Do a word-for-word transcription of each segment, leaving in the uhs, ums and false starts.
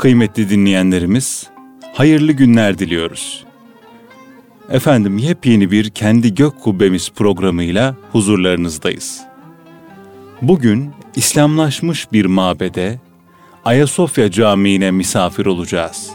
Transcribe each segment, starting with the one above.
Kıymetli dinleyenlerimiz, hayırlı günler diliyoruz. Efendim, yepyeni bir Kendi Gök Kubbemiz programıyla huzurlarınızdayız. Bugün İslamlaşmış bir mabede, Ayasofya Camii'ne misafir olacağız.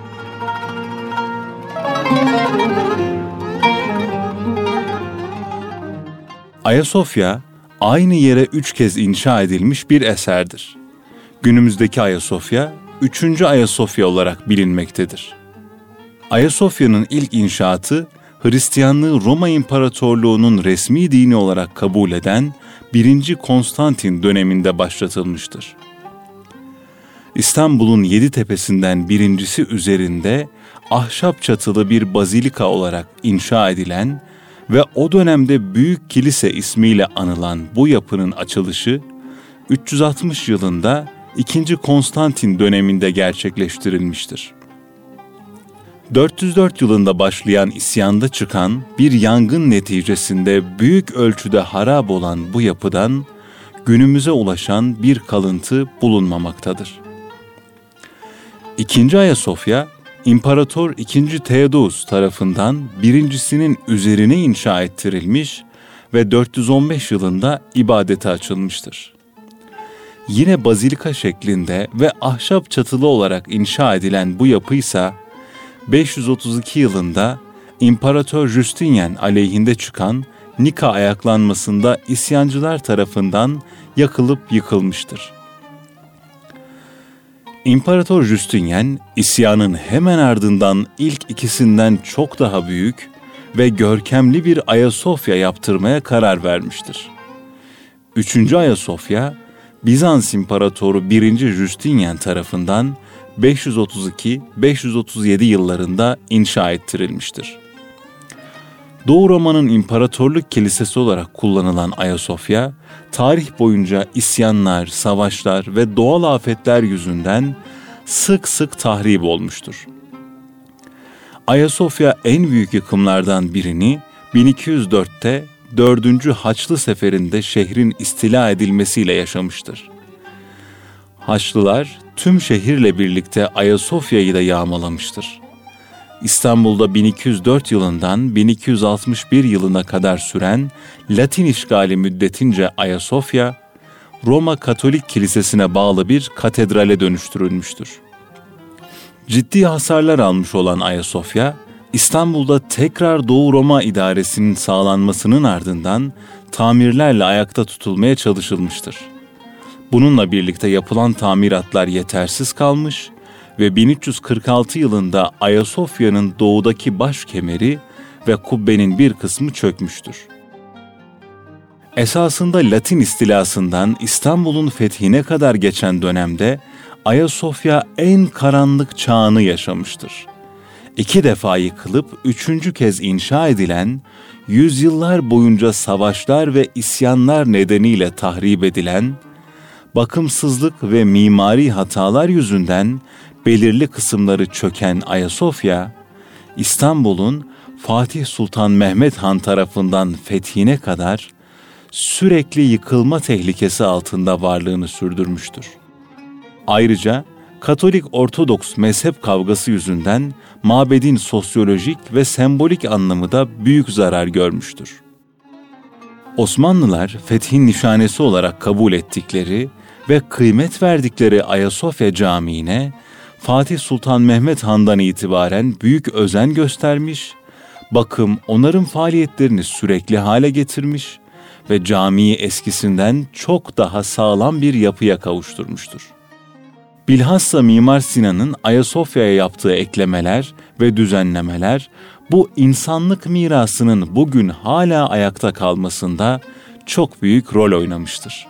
Ayasofya, aynı yere üç kez inşa edilmiş bir eserdir. Günümüzdeki Ayasofya, üçüncü Ayasofya olarak bilinmektedir. Ayasofya'nın ilk inşaatı, Hristiyanlığı Roma İmparatorluğu'nun resmi dini olarak kabul eden birinci Konstantin döneminde başlatılmıştır. İstanbul'un yedi tepesinden birincisi üzerinde ahşap çatılı bir bazilika olarak inşa edilen ve o dönemde Büyük Kilise ismiyle anılan bu yapının açılışı, üç yüz altmış yılında ikinci Konstantin döneminde gerçekleştirilmiştir. dört yüz dört yılında başlayan isyanda çıkan bir yangın neticesinde büyük ölçüde harap olan bu yapıdan günümüze ulaşan bir kalıntı bulunmamaktadır. İkinci Ayasofya, İmparator ikinci Theodosius tarafından birincisinin üzerine inşa ettirilmiş ve dört yüz on beş yılında ibadete açılmıştır. Yine bazilika şeklinde ve ahşap çatılı olarak inşa edilen bu yapıysa, beş yüz otuz iki yılında İmparator Justinian aleyhinde çıkan Nika ayaklanmasında isyancılar tarafından yakılıp yıkılmıştır. İmparator Justinian, isyanın hemen ardından ilk ikisinden çok daha büyük ve görkemli bir Ayasofya yaptırmaya karar vermiştir. Üçüncü Ayasofya, Bizans İmparatoru birinci Justinian tarafından beş yüz otuz iki beş yüz otuz yedi yıllarında inşa ettirilmiştir. Doğu Roma'nın imparatorluk kilisesi olarak kullanılan Ayasofya, tarih boyunca isyanlar, savaşlar ve doğal afetler yüzünden sık sık tahrip olmuştur. Ayasofya en büyük yıkımlardan birini bin iki yüz dörtte dördüncü Haçlı Seferi'nde şehrin istila edilmesiyle yaşamıştır. Haçlılar tüm şehirle birlikte Ayasofya'yı da yağmalamıştır. İstanbul'da bin iki yüz dört yılından bin iki yüz altmış bir yılına kadar süren Latin işgali müddetince Ayasofya, Roma Katolik Kilisesi'ne bağlı bir katedrale dönüştürülmüştür. Ciddi hasarlar almış olan Ayasofya, İstanbul'da tekrar Doğu Roma idaresinin sağlanmasının ardından tamirlerle ayakta tutulmaya çalışılmıştır. Bununla birlikte yapılan tamiratlar yetersiz kalmış ve bin üç yüz kırk altı yılında Ayasofya'nın doğudaki baş kemeri ve kubbenin bir kısmı çökmüştür. Esasında Latin istilasından İstanbul'un fethine kadar geçen dönemde Ayasofya en karanlık çağını yaşamıştır. İki defa yıkılıp üçüncü kez inşa edilen, yüzyıllar boyunca savaşlar ve isyanlar nedeniyle tahrip edilen, bakımsızlık ve mimari hatalar yüzünden belirli kısımları çöken Ayasofya, İstanbul'un Fatih Sultan Mehmet Han tarafından fethine kadar sürekli yıkılma tehlikesi altında varlığını sürdürmüştür. Ayrıca Katolik-Ortodoks mezhep kavgası yüzünden mabedin sosyolojik ve sembolik anlamı da büyük zarar görmüştür. Osmanlılar fethin nişanesi olarak kabul ettikleri ve kıymet verdikleri Ayasofya Camii'ne Fatih Sultan Mehmet Han'dan itibaren büyük özen göstermiş, bakım, onarım faaliyetlerini sürekli hale getirmiş ve camiyi eskisinden çok daha sağlam bir yapıya kavuşturmuştur. Bilhassa Mimar Sinan'ın Ayasofya'ya yaptığı eklemeler ve düzenlemeler, bu insanlık mirasının bugün hala ayakta kalmasında çok büyük rol oynamıştır.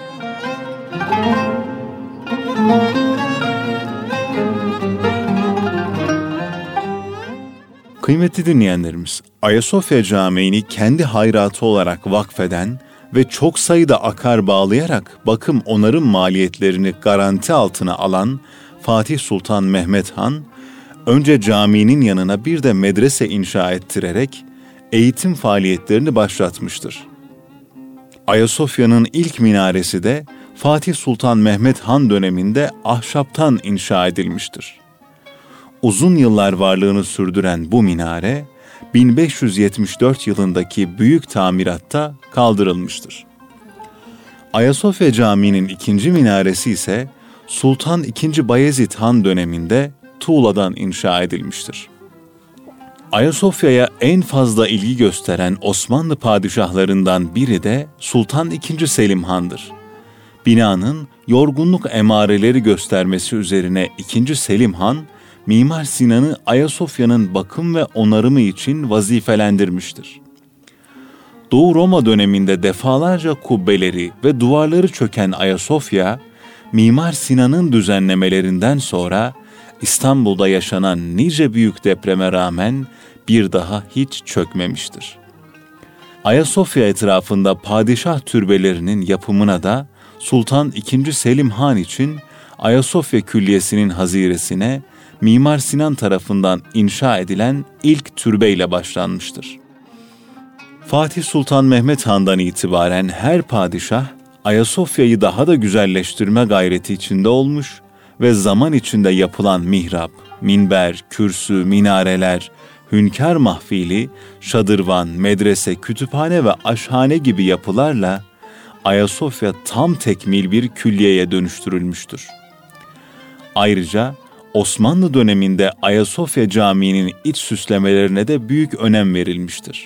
Kıymetli dinleyenlerimiz, Ayasofya Camii'ni kendi hayratı olarak vakfeden ve çok sayıda akar bağlayarak bakım onarım maliyetlerini garanti altına alan Fatih Sultan Mehmet Han, önce caminin yanına bir de medrese inşa ettirerek eğitim faaliyetlerini başlatmıştır. Ayasofya'nın ilk minaresi de Fatih Sultan Mehmet Han döneminde ahşaptan inşa edilmiştir. Uzun yıllar varlığını sürdüren bu minare, bin beş yüz yetmiş dört yılındaki büyük tamiratta kaldırılmıştır. Ayasofya Camii'nin ikinci minaresi ise Sultan ikinci. Bayezid Han döneminde tuğladan inşa edilmiştir. Ayasofya'ya en fazla ilgi gösteren Osmanlı padişahlarından biri de Sultan ikinci. Selim Han'dır. Binanın yorgunluk emareleri göstermesi üzerine ikinci. Selim Han, Mimar Sinan'ı Ayasofya'nın bakım ve onarımı için vazifelendirmiştir. Doğu Roma döneminde defalarca kubbeleri ve duvarları çöken Ayasofya, Mimar Sinan'ın düzenlemelerinden sonra İstanbul'da yaşanan nice büyük depreme rağmen bir daha hiç çökmemiştir. Ayasofya etrafında padişah türbelerinin yapımına da Sultan ikinci. Selim Han için Ayasofya Külliyesi'nin haziresine Mimar Sinan tarafından inşa edilen ilk türbeyle başlanmıştır. Fatih Sultan Mehmet Han'dan itibaren her padişah Ayasofya'yı daha da güzelleştirme gayreti içinde olmuş ve zaman içinde yapılan mihrap, minber, kürsü, minareler, hünkâr mahfili, şadırvan, medrese, kütüphane ve aşhane gibi yapılarla Ayasofya tam tekmil bir külliyeye dönüştürülmüştür. Ayrıca Osmanlı döneminde Ayasofya Camii'nin iç süslemelerine de büyük önem verilmiştir.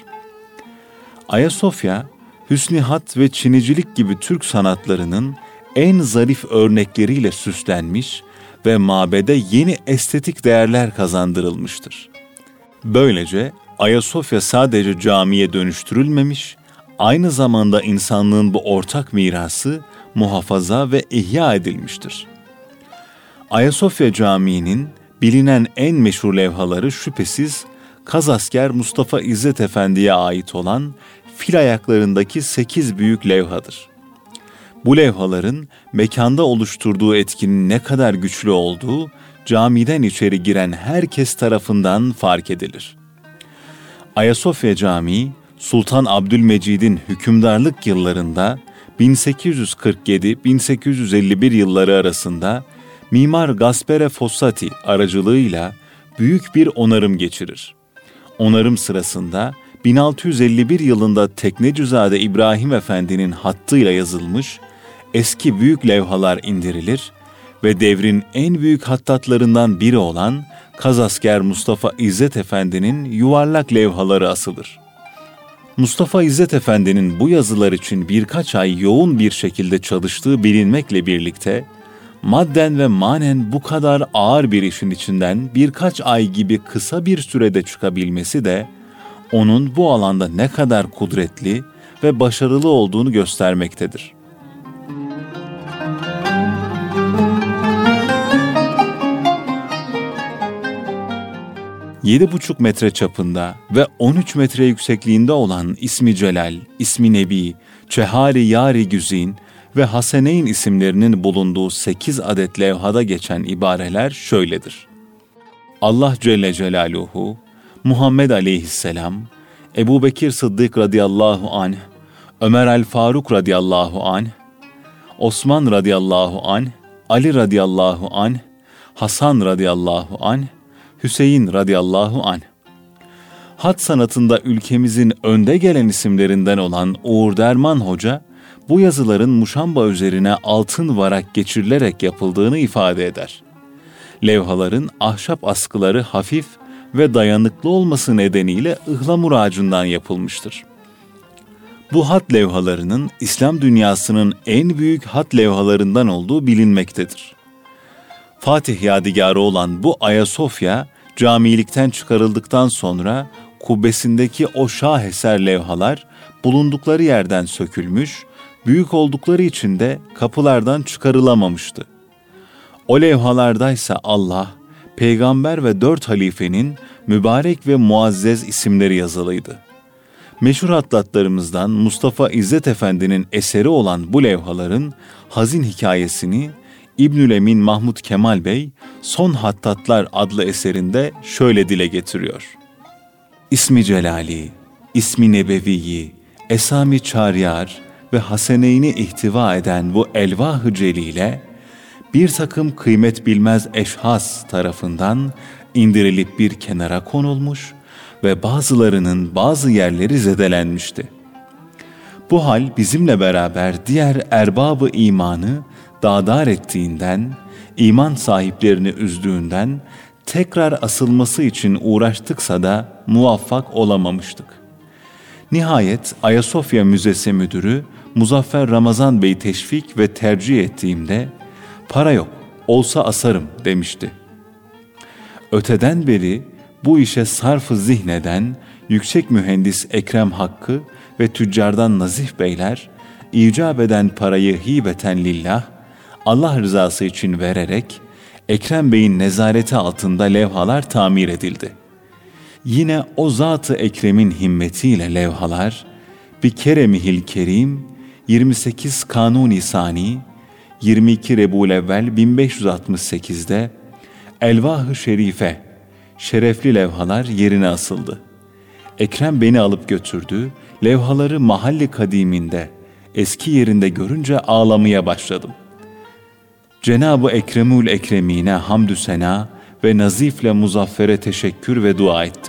Ayasofya, hüsnü hat ve çinicilik gibi Türk sanatlarının en zarif örnekleriyle süslenmiş ve mabede yeni estetik değerler kazandırılmıştır. Böylece Ayasofya sadece camiye dönüştürülmemiş, aynı zamanda insanlığın bu ortak mirası muhafaza ve ihya edilmiştir. Ayasofya Camii'nin bilinen en meşhur levhaları şüphesiz Kazasker Mustafa İzzet Efendi'ye ait olan fil ayaklarındaki sekiz büyük levhadır. Bu levhaların mekanda oluşturduğu etkinin ne kadar güçlü olduğu camiden içeri giren herkes tarafından fark edilir. Ayasofya Camii, Sultan Abdülmecid'in hükümdarlık yıllarında bin sekiz yüz kırk yedi bin sekiz yüz elli bir yılları arasında Mimar Gaspare Fossati aracılığıyla büyük bir onarım geçirir. Onarım sırasında bin altı yüz elli bir yılında Teknecizade İbrahim Efendi'nin hattıyla yazılmış eski büyük levhalar indirilir ve devrin en büyük hattatlarından biri olan Kazasker Mustafa İzzet Efendi'nin yuvarlak levhaları asılır. Mustafa İzzet Efendi'nin bu yazılar için birkaç ay yoğun bir şekilde çalıştığı bilinmekle birlikte, madden ve manen bu kadar ağır bir işin içinden birkaç ay gibi kısa bir sürede çıkabilmesi de, onun bu alanda ne kadar kudretli ve başarılı olduğunu göstermektedir. yedi buçuk metre çapında ve on üç metre yüksekliğinde olan İsmi Celal, İsmi Nebi, Çehari Yari Güzin ve Haseneyn isimlerinin bulunduğu sekiz adet levhada geçen ibareler şöyledir. Allah Celle Celaluhu, Muhammed Aleyhisselam, Ebu Bekir Sıddık radıyallahu anh, Ömer el-Faruk radıyallahu anh, Osman radıyallahu anh, Ali radıyallahu anh, Hasan radıyallahu anh, Hüseyin radıyallahu anh. Hat sanatında ülkemizin önde gelen isimlerinden olan Uğur Derman Hoca, bu yazıların muşamba üzerine altın varak geçirilerek yapıldığını ifade eder. Levhaların ahşap askıları hafif ve dayanıklı olması nedeniyle ıhlamur ağacından yapılmıştır. Bu hat levhalarının İslam dünyasının en büyük hat levhalarından olduğu bilinmektedir. Fatih yadigarı olan bu Ayasofya, camilikten çıkarıldıktan sonra kubbesindeki o şaheser levhalar bulundukları yerden sökülmüş, büyük oldukları için de kapılardan çıkarılamamıştı. O levhalardaysa Allah, peygamber ve dört halifenin mübarek ve muazzez isimleri yazılıydı. Meşhur hattatlarımızdan Mustafa İzzet Efendi'nin eseri olan bu levhaların hazin hikayesini İbnül Emin Mahmud Kemal Bey, Son Hattatlar adlı eserinde şöyle dile getiriyor. İsmi Celali, İsmi Nebeviyi, Esami Çaryar, ve haseneyni ihtiva eden bu elvah-ı celile, bir takım kıymet bilmez eşhas tarafından indirilip bir kenara konulmuş ve bazılarının bazı yerleri zedelenmişti. Bu hal bizimle beraber diğer erbab-ı imanı dağdar ettiğinden, iman sahiplerini üzdüğünden tekrar asılması için uğraştıksa da muvaffak olamamıştık. Nihayet Ayasofya Müzesi Müdürü Muzaffer Ramazan Bey'i teşvik ve tercih ettiğimde para yok, olsa asarım demişti. Öteden beri bu işe sarf-ı zihneden yüksek mühendis Ekrem Hakkı ve tüccardan Nazif Beyler icap eden parayı hibeten lillah, Allah rızası için vererek Ekrem Bey'in nezareti altında levhalar tamir edildi. Yine o Zat-ı Ekrem'in himmetiyle levhalar bir Keremihil Kerim yirmi sekiz Kanuni Sani yirmi iki Rebulevvel bin beş yüz altmış sekiz'de Elvah-ı Şerife şerefli levhalar yerine asıldı. Ekrem beni alıp götürdü, levhaları mahalli kadiminde eski yerinde görünce ağlamaya başladım. Cenab-ı Ekremül Ekremine hamdü sena ve Nazif'le Muzaffer'e teşekkür ve dua ettim.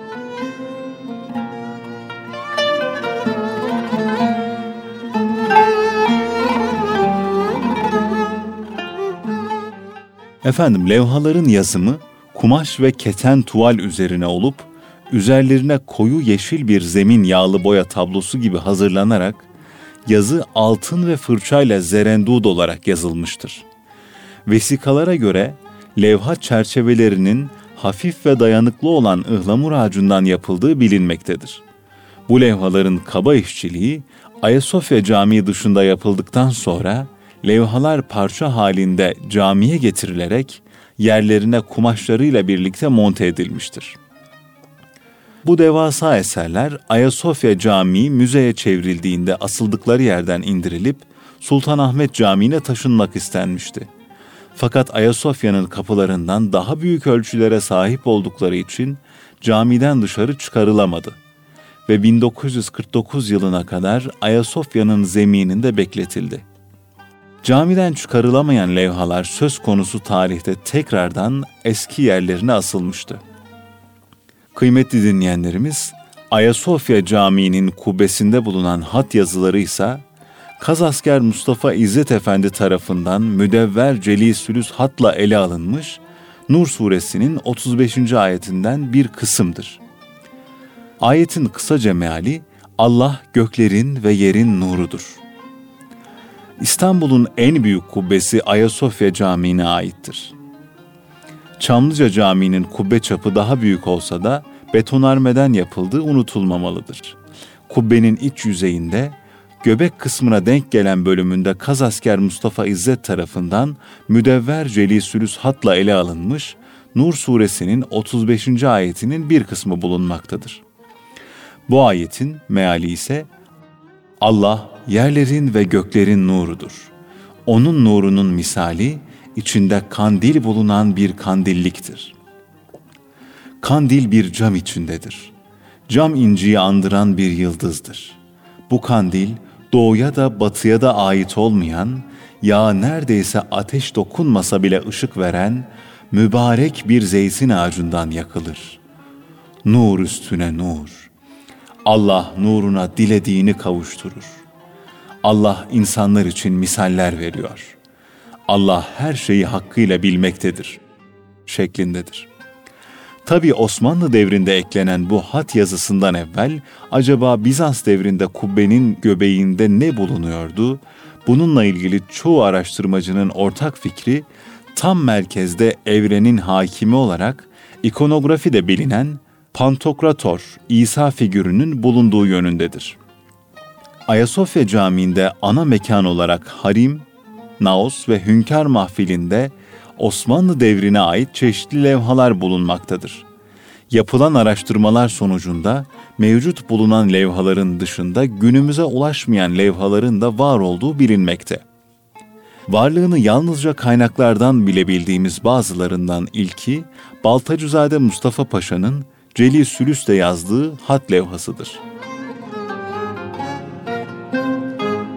Efendim, levhaların yazımı kumaş ve keten tuval üzerine olup üzerlerine koyu yeşil bir zemin yağlı boya tablosu gibi hazırlanarak yazı altın ve fırçayla zerendud olarak yazılmıştır. Vesikalara göre levha çerçevelerinin hafif ve dayanıklı olan ıhlamur ağacından yapıldığı bilinmektedir. Bu levhaların kaba işçiliği Ayasofya Camii dışında yapıldıktan sonra levhalar parça halinde camiye getirilerek yerlerine kumaşlarıyla birlikte monte edilmiştir. Bu devasa eserler Ayasofya Camii müzeye çevrildiğinde asıldıkları yerden indirilip Sultanahmet Camii'ne taşınmak istenmişti. Fakat Ayasofya'nın kapılarından daha büyük ölçülere sahip oldukları için camiden dışarı çıkarılamadı ve bin dokuz yüz kırk dokuz yılına kadar Ayasofya'nın zemininde bekletildi. Camiden çıkarılamayan levhalar söz konusu tarihte tekrardan eski yerlerine asılmıştı. Kıymetli dinleyenlerimiz, Ayasofya Camii'nin kubbesinde bulunan hat yazıları ise Kazasker Mustafa İzzet Efendi tarafından müdevver celi sülüs hatla ele alınmış Nur suresinin otuz beşinci ayetinden bir kısımdır. Ayetin kısaca meali, Allah göklerin ve yerin nurudur. İstanbul'un en büyük kubbesi Ayasofya Camii'ne aittir. Çamlıca Camii'nin kubbe çapı daha büyük olsa da betonarmeden yapıldığı unutulmamalıdır. Kubbenin iç yüzeyinde göbek kısmına denk gelen bölümünde Kazasker Mustafa İzzet tarafından müdevver celi sülüs hatla ele alınmış Nur suresinin otuz beşinci ayetinin bir kısmı bulunmaktadır. Bu ayetin meali ise Allah yerlerin ve göklerin nurudur. Onun nurunun misali içinde kandil bulunan bir kandilliktir. Kandil bir cam içindedir. Cam inciyi andıran bir yıldızdır. Bu kandil doğuya da batıya da ait olmayan, ya neredeyse ateş dokunmasa bile ışık veren mübarek bir zeytin ağacından yakılır. Nur üstüne nur. Allah nuruna dilediğini kavuşturur. Allah insanlar için misaller veriyor. Allah her şeyi hakkıyla bilmektedir şeklindedir. Tabi Osmanlı devrinde eklenen bu hat yazısından evvel acaba Bizans devrinde kubbenin göbeğinde ne bulunuyordu? Bununla ilgili çoğu araştırmacının ortak fikri tam merkezde evrenin hakimi olarak ikonografide bilinen Pantokrator İsa figürünün bulunduğu yönündedir. Ayasofya Camii'nde ana mekan olarak harim, naos ve hünkâr mahfilinde Osmanlı devrine ait çeşitli levhalar bulunmaktadır. Yapılan araştırmalar sonucunda mevcut bulunan levhaların dışında günümüze ulaşmayan levhaların da var olduğu bilinmekte. Varlığını yalnızca kaynaklardan bilebildiğimiz bazılarından ilki, Baltacızade Mustafa Paşa'nın Celi Sülüs'te yazdığı hat levhasıdır.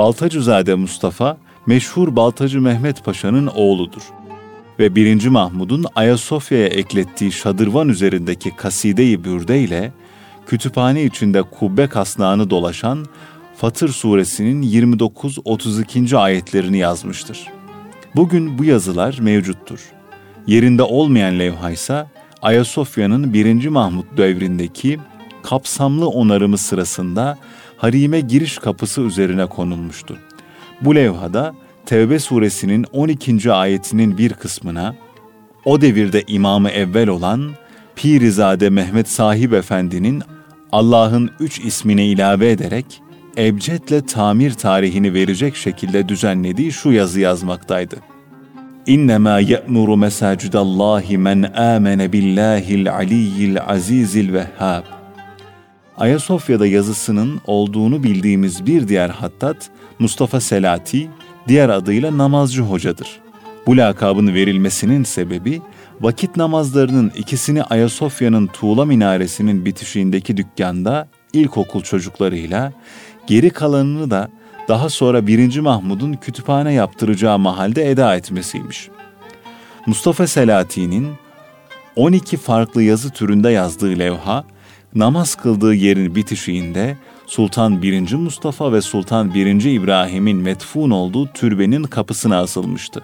Baltacızade Mustafa, meşhur Baltacı Mehmet Paşa'nın oğludur. Ve birinci Mahmud'un Ayasofya'ya eklettiği şadırvan üzerindeki Kaside-i Bürde ile kütüphane içinde kubbe kasnağını dolaşan Fatır suresinin yirmi dokuz otuz iki. ayetlerini yazmıştır. Bugün bu yazılar mevcuttur. Yerinde olmayan levhaysa Ayasofya'nın birinci Mahmud devrindeki kapsamlı onarımı sırasında harime giriş kapısı üzerine konulmuştu. Bu levhada Tevbe suresinin on ikinci ayetinin bir kısmına o devirde imamı evvel olan Pirizade Mehmet Sahib Efendi'nin Allah'ın üç ismine ilave ederek ebcedle tamir tarihini verecek şekilde düzenlediği şu yazı yazmaktaydı. İnnemâ ye'muru mesâcidallâhi men âmene billâhil aliyyil azîzil vehhâb. Ayasofya'da yazısının olduğunu bildiğimiz bir diğer hattat Mustafa Selati, diğer adıyla Namazcı Hocadır. Bu lakabın verilmesinin sebebi, vakit namazlarının ikisini Ayasofya'nın tuğla minaresinin bitişiğindeki dükkanda ilkokul çocuklarıyla, geri kalanını da daha sonra birinci Mahmud'un kütüphane yaptıracağı mahalde eda etmesiymiş. Mustafa Selati'nin on iki farklı yazı türünde yazdığı levha, namaz kıldığı yerin bitişiğinde Sultan birinci Mustafa ve Sultan birinci İbrahim'in metfun olduğu türbenin kapısına asılmıştı.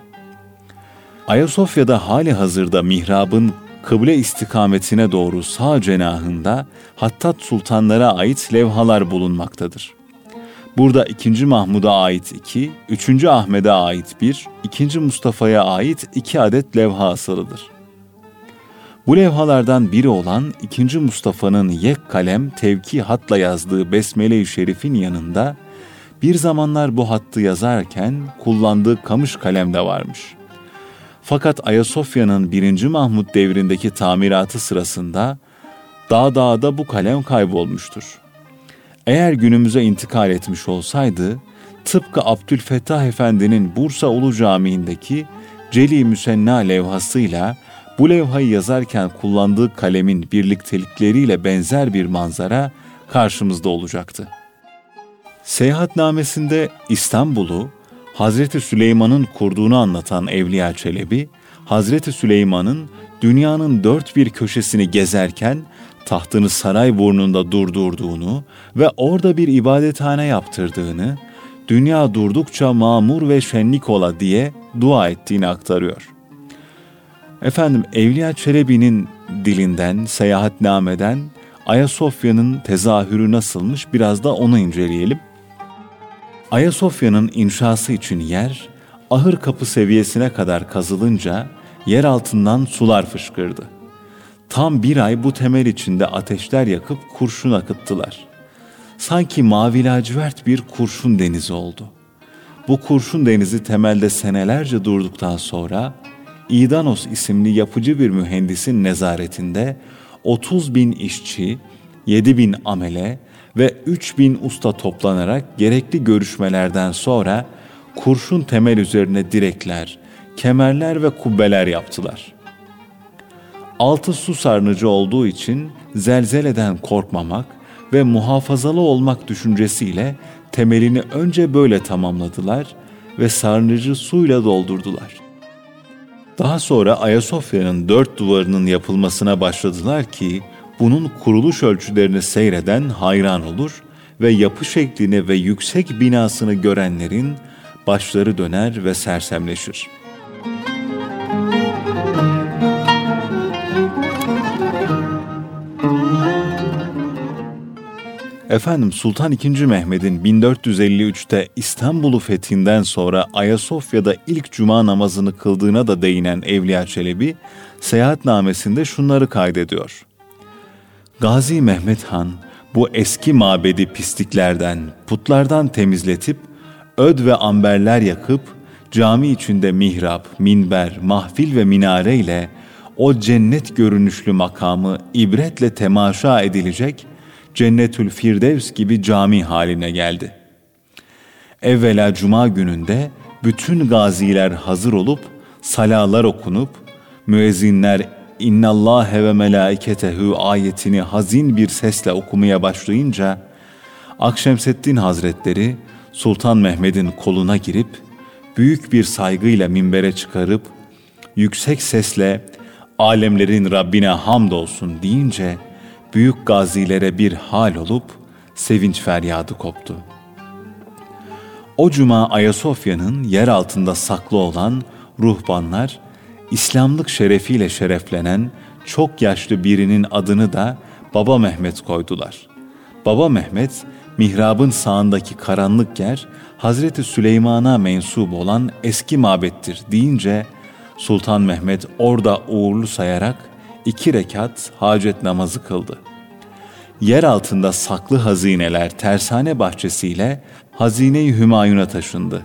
Ayasofya'da hali hazırda mihrabın kıble istikametine doğru sağ cenahında Hattat sultanlara ait levhalar bulunmaktadır. Burada ikinci Mahmud'a ait iki, üçüncü Ahmet'e ait bir, ikinci Mustafa'ya ait iki adet levha asılıdır. Bu levhalardan biri olan ikinci Mustafa'nın yek kalem tevki hatla yazdığı Besmele-i Şerif'in yanında bir zamanlar bu hattı yazarken kullandığı kamış kalem de varmış. Fakat Ayasofya'nın birinci Mahmud devrindeki tamiratı sırasında dağ dağda bu kalem kaybolmuştur. Eğer günümüze intikal etmiş olsaydı, tıpkı Abdülfettah Efendi'nin Bursa Ulu Camii'ndeki Celi Müsenna levhasıyla bu levhayı yazarken kullandığı kalemin birliktelikleriyle benzer bir manzara karşımızda olacaktı. Seyahatnamesinde İstanbul'u Hazreti Süleyman'ın kurduğunu anlatan Evliya Çelebi, Hazreti Süleyman'ın dünyanın dört bir köşesini gezerken tahtını Sarayburnu'nda durdurduğunu ve orada bir ibadethane yaptırdığını, dünya durdukça mamur ve şenlik ola diye dua ettiğini aktarıyor. Efendim Evliya Çelebi'nin dilinden, seyahatnameden Ayasofya'nın tezahürü nasılmış biraz da onu inceleyelim. Ayasofya'nın inşası için yer, ahır kapı seviyesine kadar kazılınca yer altından sular fışkırdı. Tam bir ay bu temel içinde ateşler yakıp kurşun akıttılar. Sanki mavi lacivert bir kurşun denizi oldu. Bu kurşun denizi temelde senelerce durduktan sonra İdanos isimli yapıcı bir mühendisin nezaretinde otuz bin işçi, yedi bin amele ve üç bin usta toplanarak gerekli görüşmelerden sonra kurşun temel üzerine direkler, kemerler ve kubbeler yaptılar. Altı su sarnıcı olduğu için zelzeleden korkmamak ve muhafazalı olmak düşüncesiyle temelini önce böyle tamamladılar ve sarnıcı suyla doldurdular. Daha sonra Ayasofya'nın dört duvarının yapılmasına başladılar ki bunun kuruluş ölçülerini seyreden hayran olur ve yapı şeklini ve yüksek binasını görenlerin başları döner ve sersemleşir. Efendim Sultan ikinci. Mehmet'in bin dört yüz elli üçte İstanbul'u fethinden sonra Ayasofya'da ilk cuma namazını kıldığına da değinen Evliya Çelebi, seyahatnamesinde şunları kaydediyor. Gazi Mehmet Han bu eski mabedi pisliklerden, putlardan temizletip, öd ve amberler yakıp, cami içinde mihrap, minber, mahfil ve minare ile o cennet görünüşlü makamı ibretle temaşa edilecek, Cennetül Firdevs gibi cami haline geldi. Evvela cuma gününde bütün gaziler hazır olup, salalar okunup, müezzinler İnnallâhe ve melâiketehu ayetini hazin bir sesle okumaya başlayınca, Akşemseddin Hazretleri Sultan Mehmet'in koluna girip büyük bir saygıyla minbere çıkarıp yüksek sesle "Alemlerin Rabbine hamdolsun" deyince büyük gazilere bir hal olup sevinç feryadı koptu. O cuma Ayasofya'nın yer altında saklı olan ruhbanlar, İslamlık şerefiyle şereflenen çok yaşlı birinin adını da Baba Mehmet koydular. Baba Mehmet, mihrabın sağındaki karanlık yer Hazreti Süleyman'a mensup olan eski mabettir deyince Sultan Mehmet orada uğurlu sayarak iki rekat hacet namazı kıldı. Yer altında saklı hazineler tersane bahçesiyle Hazine-i Hümayun'a taşındı.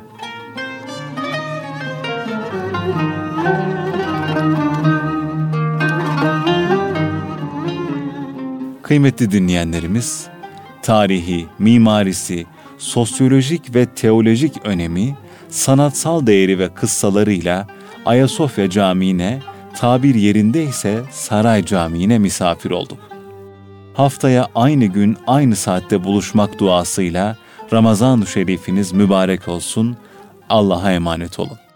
Kıymetli dinleyenlerimiz, tarihi, mimarisi, sosyolojik ve teolojik önemi, sanatsal değeri ve kıssalarıyla Ayasofya Camii'ne, tabir yerinde ise Saray Camii'ne misafir olduk. Haftaya aynı gün aynı saatte buluşmak duasıyla Ramazan-ı Şerifiniz mübarek olsun. Allah'a emanet olun.